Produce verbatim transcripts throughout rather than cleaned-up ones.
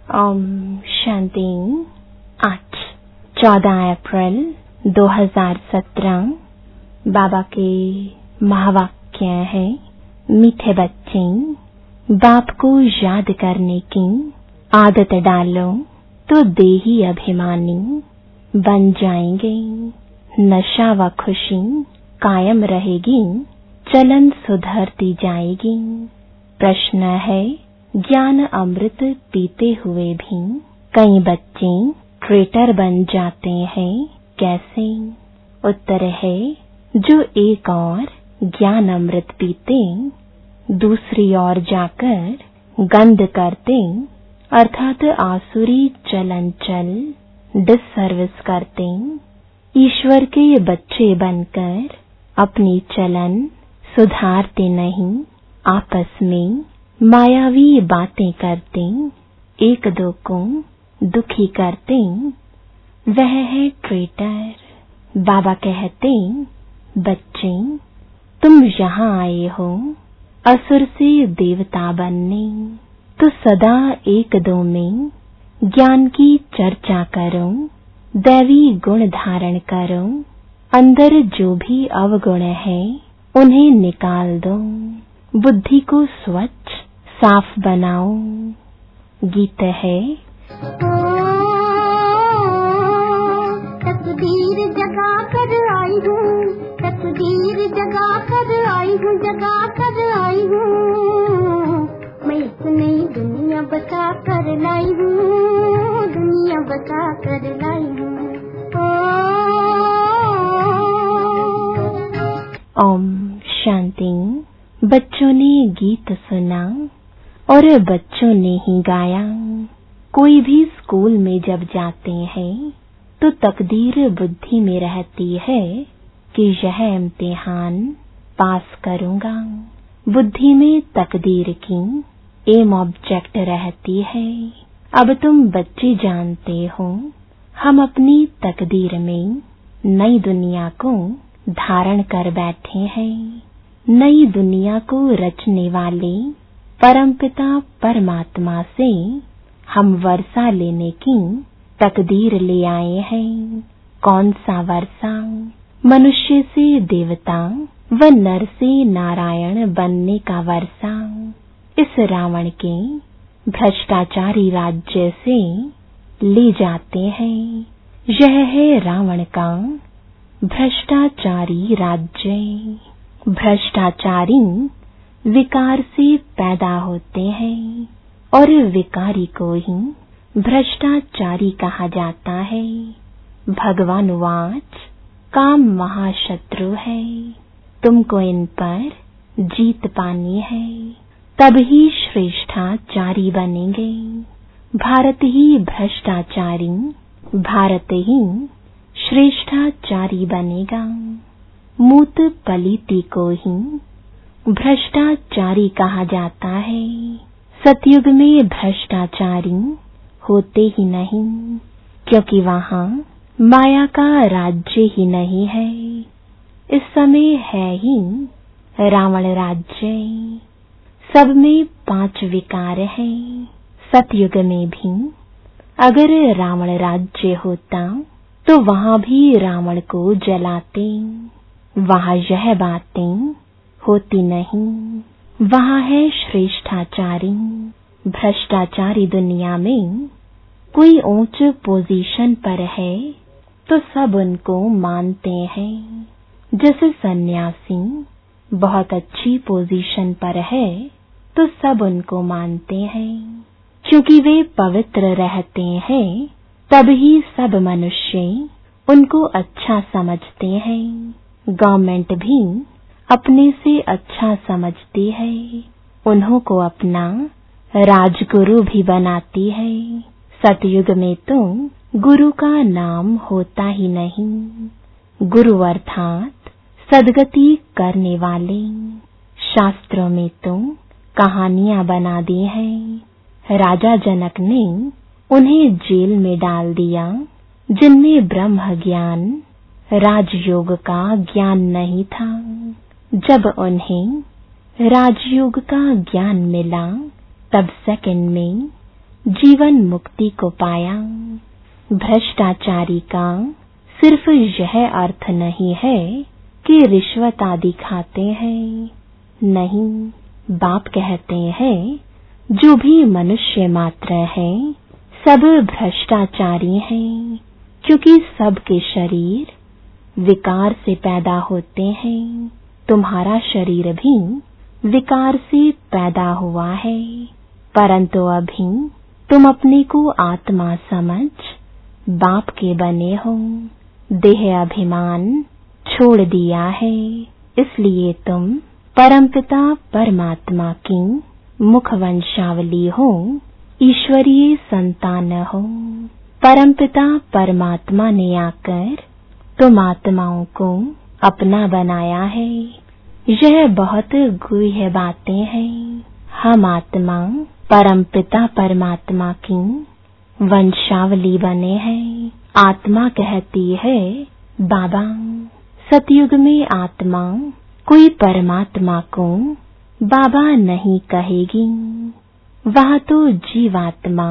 ओम शांति। आज चौदह अप्रैल दो हज़ार सत्रह। बाबा के महावाक्य है, मीठे बच्चे बाप को याद करने की आदत डालो तो देही अभिमानी बन जाएंगे। नशा व खुशी कायम रहेगी, चलन सुधरती जाएगी। प्रश्न है, ज्ञान अमृत पीते हुए भी कई बच्चे ट्रेटर बन जाते हैं, कैसे? उत्तर है, जो एक और ज्ञान अमृत पीते दूसरी ओर जाकर गंध करते, अर्थात आसुरी चलन चल डिससर्विस करते, ईश्वर के बच्चे बनकर अपनी चलन सुधारते नहीं, आपस में मायावी बातें करते, एक दो को दुखी करते, वह है ट्रेटर। बाबा कहते, बच्चे तुम यहाँ आए हो असुर से देवता बनने, तो सदा एक दो में ज्ञान की चर्चा करो, दैवी गुण धारण करो, अंदर जो भी अवगुण है उन्हें निकाल दो, बुद्धि को स्वच्छ साफ बनाओ। गीत है, तकदीर जगा कर आई हूँ, तकदीर जगा कर आई हूँ, जगा कर आई हूँ, मैं एक नई दुनिया बसा कर लाई हूँ, दुनिया बसा कर लाई हूँ। ओम शांति। बच्चों ने गीत सुना और बच्चों ने ही गाया। कोई भी स्कूल में जब जाते हैं तो तकदीर बुद्धि में रहती है कि यह इम्तिहान पास करूंगा। बुद्धि में तकदीर की एम ऑब्जेक्ट रहती है। अब तुम बच्चे जानते हो, हम अपनी तकदीर में नई दुनिया को धारण कर बैठे हैं। नई दुनिया को रचने वाले परमपिता परमात्मा से हम वर्षा लेने की तकदीर ले आए हैं। कौन सा वर्षा? मनुष्य से देवता व नर से नारायण बनने का वर्षा। इस रावण के भ्रष्टाचारी राज्य से ले जाते हैं। यह है रावण का भ्रष्टाचारी राज्य। भ्रष्टाचारी विकार से पैदा होते हैं और विकारी को ही भ्रष्टाचारी कहा जाता है। भगवान वाच, काम महाशत्रु है, तुमको इन पर जीत पानी है, तब ही श्रेष्ठाचारी बनेंगे। भारत ही भ्रष्टाचारी, भारत ही श्रेष्ठाचारी बनेगा। मूत पलीती को ही भ्रष्टाचारी कहा जाता है। सतयुग में भ्रष्टाचारी होते ही नहीं, क्योंकि वहाँ माया का राज्य ही नहीं है। इस समय है ही रावण राज्य। सब में पांच विकार हैं। सतयुग में भी अगर रावण राज्य होता तो वहाँ भी रावण को जलाते। वहाँ यह बातें होती नहीं। वहाँ है श्रेष्ठाचारी। भ्रष्टाचारी दुनिया में कोई ऊंच पोजीशन पर है तो सब उनको मानते हैं। जैसे सन्यासी बहुत अच्छी पोजीशन पर है तो सब उनको मानते हैं, क्योंकि वे पवित्र रहते हैं। तभी सब मनुष्य उनको अच्छा समझते हैं। गवर्नमेंट भी अपने से अच्छा समझती है, उन्हों को अपना राजगुरु भी बनाती है। सतयुग में तो गुरु का नाम होता ही नहीं। गुरु अर्थात सद्गति करने वाले। शास्त्रों में तो कहानियां बना दी हैं। राजा जनक ने उन्हें जेल में डाल दिया, जिनमें ब्रह्म ज्ञान, राजयोग का ज्ञान नहीं था। जब उन्हें राजयोग का ज्ञान मिला, तब सेकंड में जीवन मुक्ति को पाया। भ्रष्टाचारी का सिर्फ यह अर्थ नहीं है कि रिश्वत आदि खाते हैं। नहीं, बाप कहते हैं जो भी मनुष्य मात्र है सब भ्रष्टाचारी हैं, क्योंकि सबके शरीर विकार से पैदा होते हैं। तुम्हारा शरीर भी विकार से पैदा हुआ है, परंतु अभी तुम अपने को आत्मा समझ बाप के बने हो। देह अभिमान छोड़ दिया है, इसलिए तुम परमपिता परमात्मा की मुख वंशावली हो, ईश्वरीय संतान हो। परमपिता परमात्मा ने आकर तुम आत्माओं को अपना बनाया है। यह बहुत गुह्य बातें हैं। हम आत्मा परमपिता परमात्मा की वंशावली बने हैं। आत्मा कहती है बाबा, सतयुग में आत्मा कोई परमात्मा को बाबा नहीं कहेगी। वह तो जीवात्मा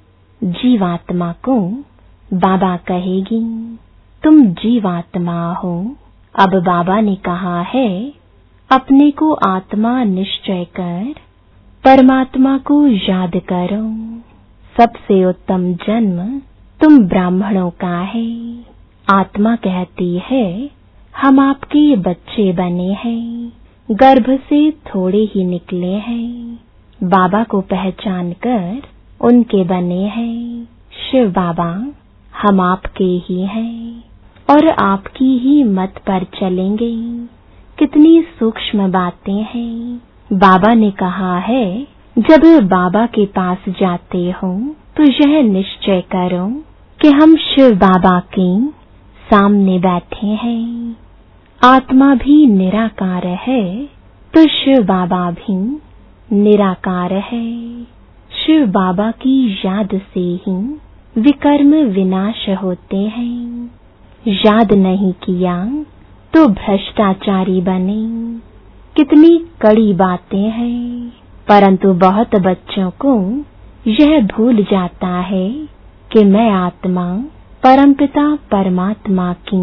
जीवात्मा को बाबा कहेगी। तुम जीवात्मा हो। अब बाबा ने कहा है अपने को आत्मा निश्चय कर परमात्मा को याद करो। सबसे उत्तम जन्म तुम ब्राह्मणों का है। आत्मा कहती है हम आपके बच्चे बने हैं, गर्भ से थोड़े ही निकले हैं। बाबा को पहचान कर उनके बने हैं। शिव बाबा हम आपके ही हैं और आपकी ही मत पर चलेंगे। कितनी सूक्ष्म बातें हैं। बाबा ने कहा है जब बाबा के पास जाते हो तो यह निश्चय करो कि हम शिव बाबा के सामने बैठे हैं। आत्मा भी निराकार है तो शिव बाबा भी निराकार है। शिव बाबा की याद से ही विकर्म विनाश होते हैं। याद नहीं किया तो भ्रष्टाचारी बने। कितनी कड़ी बातें हैं, परंतु बहुत बच्चों को यह भूल जाता है कि मैं आत्मा परमपिता परमात्मा की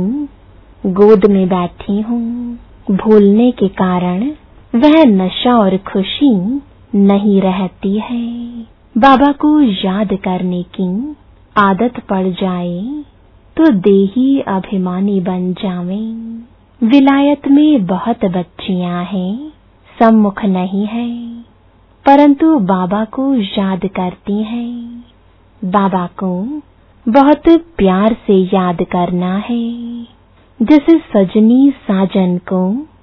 गोद में बैठी हूँ। भूलने के कारण वह नशा और खुशी नहीं रहती है। बाबा को याद करने की आदत पड़ जाए तो देही अभिमानी बन जावें। विलायत में बहुत बच्चियां हैं, सम्मुख नहीं है, परंतु बाबा को याद करती हैं। बाबा को बहुत प्यार से याद करना है। जैसे सजनी साजन को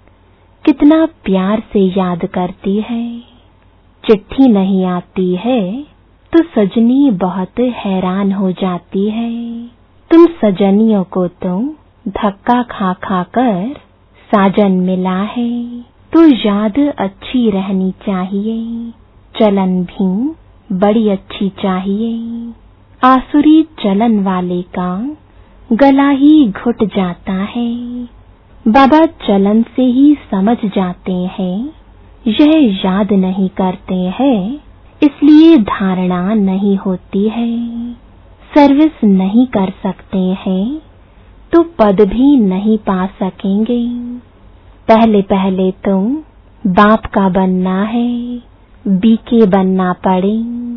कितना प्यार से याद करती है। चिट्ठी नहीं आती है तो सजनी बहुत हैरान हो जाती है। तुम सजनियों को तो धक्का खा खा कर साजन मिला है, तो याद अच्छी रहनी चाहिए। चलन भी बड़ी अच्छी चाहिए। आसुरी चलन वाले का गला ही घुट जाता है। बाबा चलन से ही समझ जाते हैं, यह याद नहीं करते हैं, इसलिए धारणा नहीं होती है। सर्विस नहीं कर सकते हैं तो पद भी नहीं पा सकेंगे। पहले पहले तो बाप का बनना है, बीके बनना पड़े।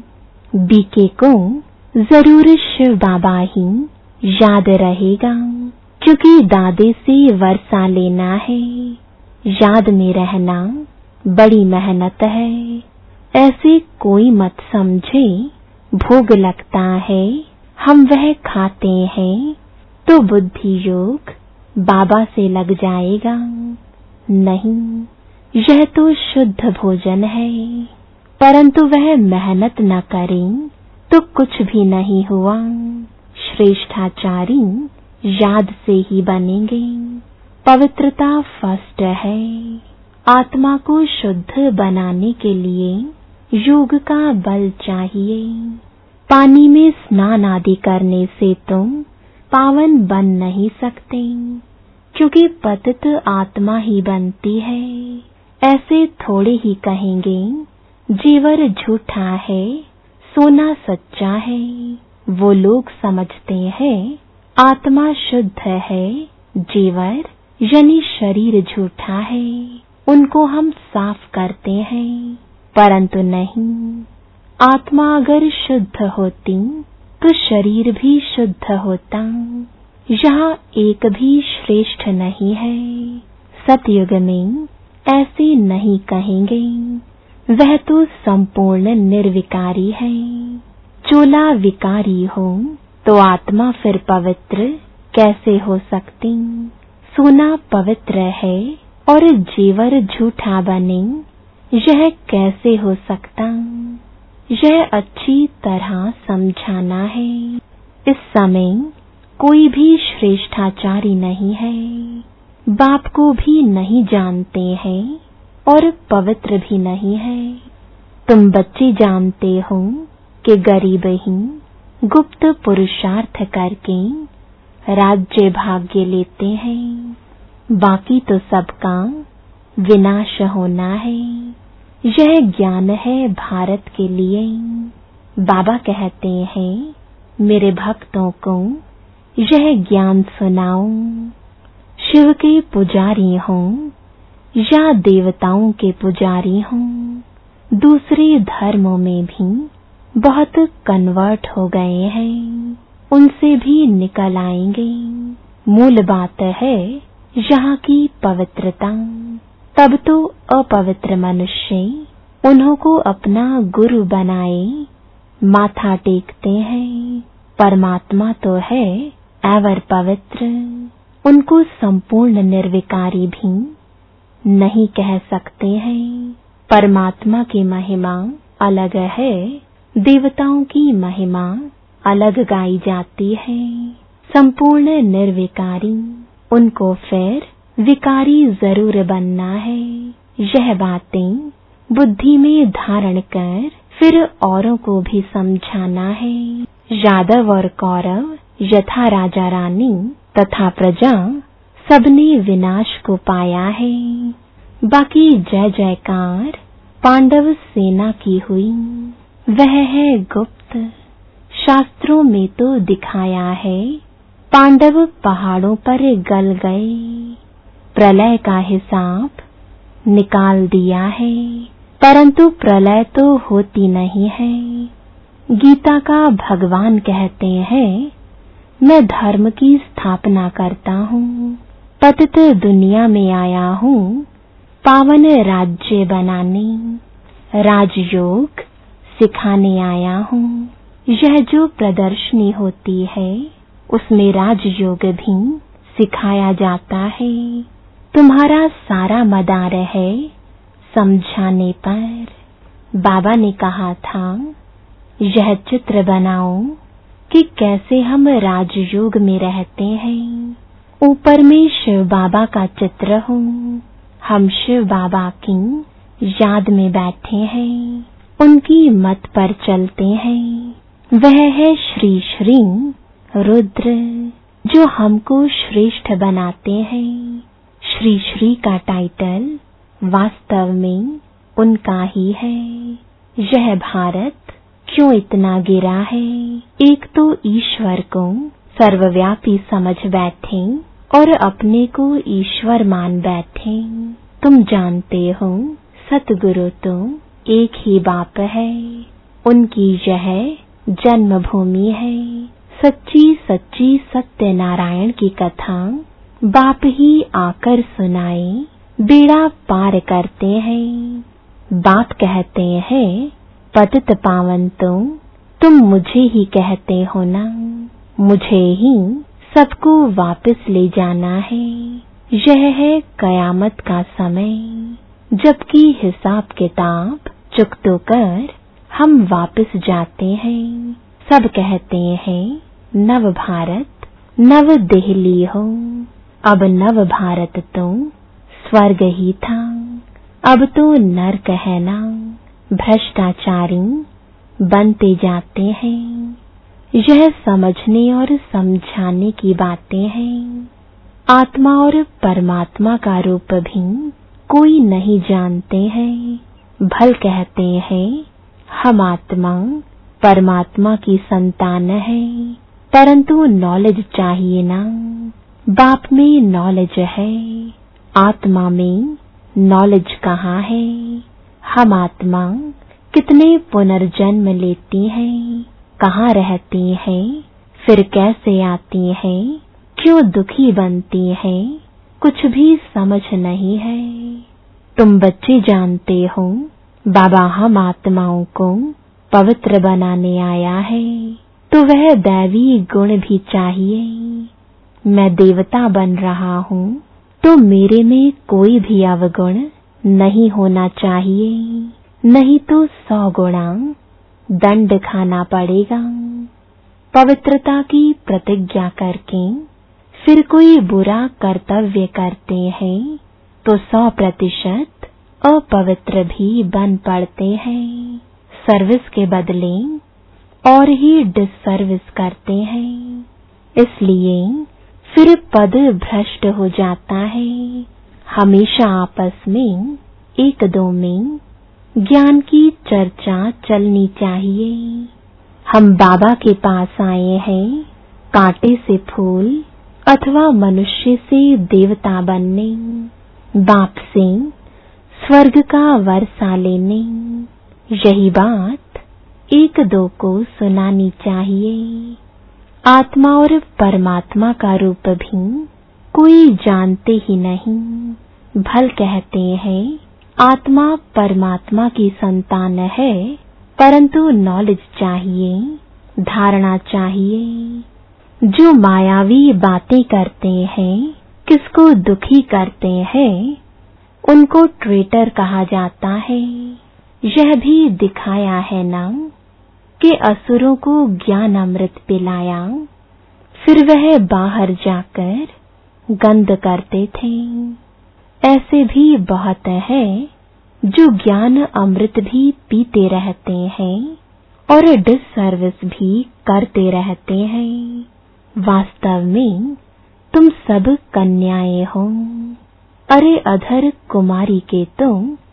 बीके को जरूर शिव बाबा ही याद रहेगा, क्योंकि दादे से वर्षा लेना है। याद में रहना बड़ी मेहनत है। ऐसे कोई मत समझे भोग लगता है हम वह खाते हैं तो बुद्धि योग बाबा से लग जाएगा। नहीं, यह तो शुद्ध भोजन है, परंतु वह मेहनत न करें तो कुछ भी नहीं हुआ। श्रेष्ठाचारी याद से ही बनेंगे। पवित्रता फर्स्ट है। आत्मा को शुद्ध बनाने के लिए योग का बल चाहिए। पानी में स्नान आदि करने से तुम पावन बन नहीं सकते, क्योंकि पतित आत्मा ही बनती है। ऐसे थोड़े ही कहेंगे जीवर झूठा है, सोना सच्चा है, वो लोग समझते हैं। आत्मा शुद्ध है, जेवर यानी शरीर झूठा है, उनको हम साफ करते हैं, परंतु नहीं। आत्मा अगर शुद्ध होती तो शरीर भी शुद्ध होता। यहाँ एक भी श्रेष्ठ नहीं है। सतयुग में ऐसे नहीं कहेंगे, वह तो संपूर्ण निर्विकारी है। चोला विकारी हो तो आत्मा फिर पवित्र कैसे हो सकती? सोना पवित्र है और जेवर झूठा बने, यह कैसे हो सकता? यह अच्छी तरह समझाना है। इस समय कोई भी श्रेष्ठाचारी नहीं है, बाप को भी नहीं जानते हैं और पवित्र भी नहीं है। तुम बच्चे जानते हो कि गरीब ही गुप्त पुरुषार्थ करके राज्य भाग्य लेते हैं, बाकी तो सबका विनाश होना है। यह ज्ञान है भारत के लिए। बाबा कहते हैं, मेरे भक्तों को यह ज्ञान सुनाओ। शिव के पुजारी हों या देवताओं के पुजारी हों, दूसरे धर्मों में भी बहुत कन्वर्ट हो गए हैं, उनसे भी निकल आएंगे। मूल बात है यहाँ की पवित्रता। तब तो अपवित्र मनुष्य उन्हों को अपना गुरु बनाए माथा टेकते हैं। परमात्मा तो है एवर पवित्र, उनको संपूर्ण निर्विकारी भी नहीं कह सकते हैं। परमात्मा की महिमा अलग है, देवताओं की महिमा अलग गाई जाती है। संपूर्ण निर्विकारी, उनको फिर विकारी जरूर बनना है। यह बातें बुद्धि में धारण कर फिर औरों को भी समझाना है। यादव और कौरव यथा राजा रानी तथा प्रजा सबने विनाश को पाया है। बाकी जय जयकार पांडव सेना की हुई, वह है गुप्त। शास्त्रों में तो दिखाया है पांडव पहाड़ों पर गल गए, प्रलय का हिसाब निकाल दिया है, परंतु प्रलय तो होती नहीं है। गीता का भगवान कहते हैं, मैं धर्म की स्थापना करता हूँ, पतित दुनिया में आया हूँ पावन राज्य बनाने, राजयोग सिखाने आया हूँ। यह जो प्रदर्शनी होती है उसमें राजयोग भी सिखाया जाता है। तुम्हारा सारा मदार है समझाने पर। बाबा ने कहा था, यह चित्र बनाओ कि कैसे हम राजयोग में रहते हैं। ऊपर में शिव बाबा का चित्र हो, हम शिव बाबा की याद में बैठे हैं, उनकी मत पर चलते हैं। वह है श्री श्री रुद्र जो हमको श्रेष्ठ बनाते हैं। श्री श्री का टाइटल वास्तव में उनका ही है। यह भारत क्यों इतना गिरा है? एक तो ईश्वर को सर्वव्यापी समझ बैठे और अपने को ईश्वर मान बैठे। तुम जानते हो सतगुरु तो एक ही बाप है, उनकी यह जन्मभूमि है। सच्ची सच्ची सत्यनारायण की कथा बाप ही आकर सुनाए, बेड़ा पार करते हैं। बाप कहते हैं, पतित पावन तो तुम मुझे ही कहते हो ना, मुझे ही सबको वापस ले जाना है। यह है कयामत का समय, जबकि हिसाब किताब चुकतो कर हम वापस जाते हैं। सब कहते हैं नव भारत नव दिल्ली हो, अब नव भारत तो स्वर्ग ही था, अब तो नरक है ना। भ्रष्टाचारी बनते जाते हैं। यह समझने और समझाने की बातें हैं। आत्मा और परमात्मा का रूप भी कोई नहीं जानते हैं। भल कहते हैं हम आत्मा परमात्मा की संतान है, परंतु नॉलेज चाहिए ना। बाप में नॉलेज है, आत्मा में नॉलेज कहाँ है। हम आत्मा कितने पुनर्जन्म लेती हैं, कहाँ रहती हैं, फिर कैसे आती हैं, क्यों दुखी बनती हैं, कुछ भी समझ नहीं है। तुम बच्चे जानते हो बाबा हम आत्माओं को पवित्र बनाने आया है, तो वह दैवी गुण भी चाहिए। मैं देवता बन रहा हूँ, तो मेरे में कोई भी अवगुण नहीं होना चाहिए, नहीं तो सौ गुणा दंड खाना पड़ेगा। पवित्रता की प्रतिज्ञा करके फिर कोई बुरा कर्तव्य करते हैं तो सौ प्रतिशत अपवित्र भी बन पड़ते हैं। सर्विस के बदले और ही डिससर्विस करते हैं, इसलिए फिर पद भ्रष्ट हो जाता है। हमेशा आपस में एक दो में ज्ञान की चर्चा चलनी चाहिए। हम बाबा के पास आए हैं कांटे से फूल अथवा मनुष्य से देवता बनने, बाप से स्वर्ग का वर्षा लेने। यही बात एक दो को सुनानी चाहिए। आत्मा और परमात्मा का रूप भी कोई जानते ही नहीं। भल कहते हैं आत्मा परमात्मा की संतान है, परंतु नॉलेज चाहिए, धारणा चाहिए। जो मायावी बातें करते हैं, किसको दुखी करते हैं, उनको ट्रेटर कहा जाता है। यह भी दिखाया है ना कि असुरों को ज्ञान अमृत पिलाया, फिर वह बाहर जाकर गंद करते थे। ऐसे भी बहुत है जो ज्ञान अमृत भी पीते रहते हैं और डिससर्विस भी करते रहते हैं। वास्तव में तुम सब कन्याएं हो। अरे अधर कुमारी के तो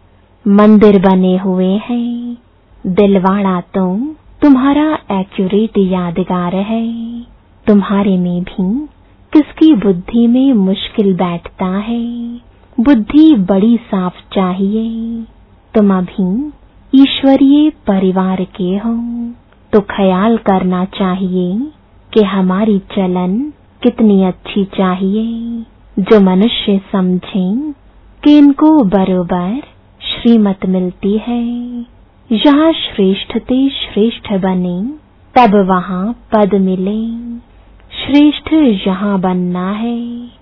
मंदिर बने हुए हैं। दिलवाड़ा तो तुम्हारा एक्यूरेट यादगार है। तुम्हारे में भी किसकी बुद्धि में मुश्किल बैठता है। बुद्धि बड़ी साफ चाहिए। तुम अभी ईश्वरीय परिवार के हो, तो ख्याल करना चाहिए कि हमारी चलन कितनी अच्छी चाहिए। जो मनुष्य समझें कि इनको बरोबर श्रीमत मिलती है। यहाँ श्रेष्ठ ते श्रेष्ठ बने, तब वहाँ पद मिले। श्रेष्ठ यहाँ बनना है।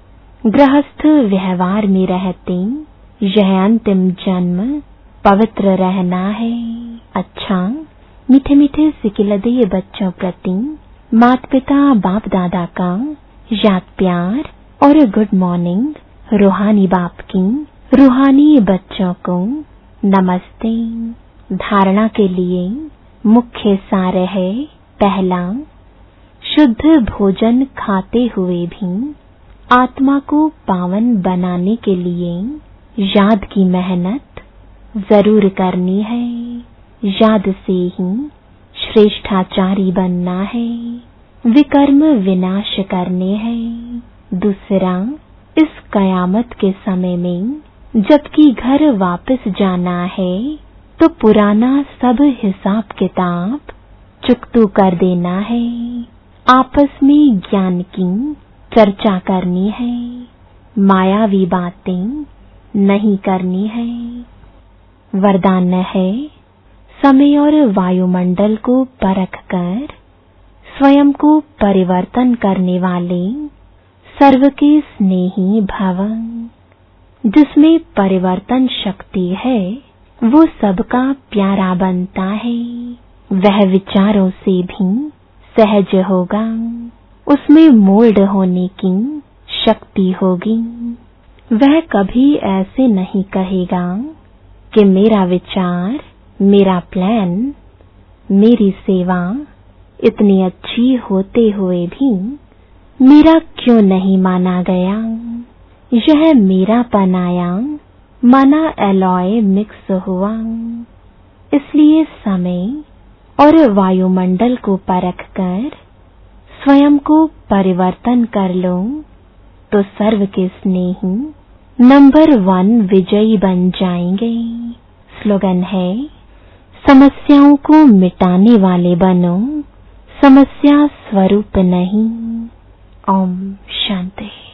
गृहस्थ व्यवहार में रहते यह अंतिम जन्म पवित्र रहना है। अच्छा, मीठे मीठे सिकिलदे बच्चों प्रति माता पिता बाप दादा का याद प्यार और गुड मॉर्निंग। रूहानी बाप की रूहानी बच्चों को नमस्ते। धारणा के लिए मुख्य सार है। पहला, शुद्ध भोजन खाते हुए भी आत्मा को पावन बनाने के लिए याद की मेहनत जरूर करनी है। याद से ही श्रेष्ठाचारी बनना है। विकर्म विनाश करने हैं। दूसरा, इस कयामत के समय में जबकि घर वापस जाना है, तो पुराना सब हिसाब किताब चुकतू कर देना है। आपस में ज्ञान की चर्चा करनी है। मायावी बातें नहीं करनी है। वरदान है, समय और वायुमंडल को परखकर स्वयं को परिवर्तन करने वाले सर्व के स्नेही भव। जिसमें परिवर्तन शक्ति है, वो सबका प्यारा बनता है। वह विचारों से भी सहज होगा। उसमें मोल्ड होने की शक्ति होगी। वह कभी ऐसे नहीं कहेगा कि मेरा विचार, मेरा प्लान, मेरी सेवा इतनी अच्छी होते हुए भी मेरा क्यों नहीं माना गया। यह मेरा पनाया माना एलॉय मिक्स हुआ। इसलिए समय और वायुमंडल को परख कर स्वयं को परिवर्तन कर लो तो सर्व के स्नेही नंबर वन विजयी बन जाएंगे। स्लोगन है, समस्याओं को मिटाने वाले बनो, समस्या स्वरूप नहीं। ओम शांति।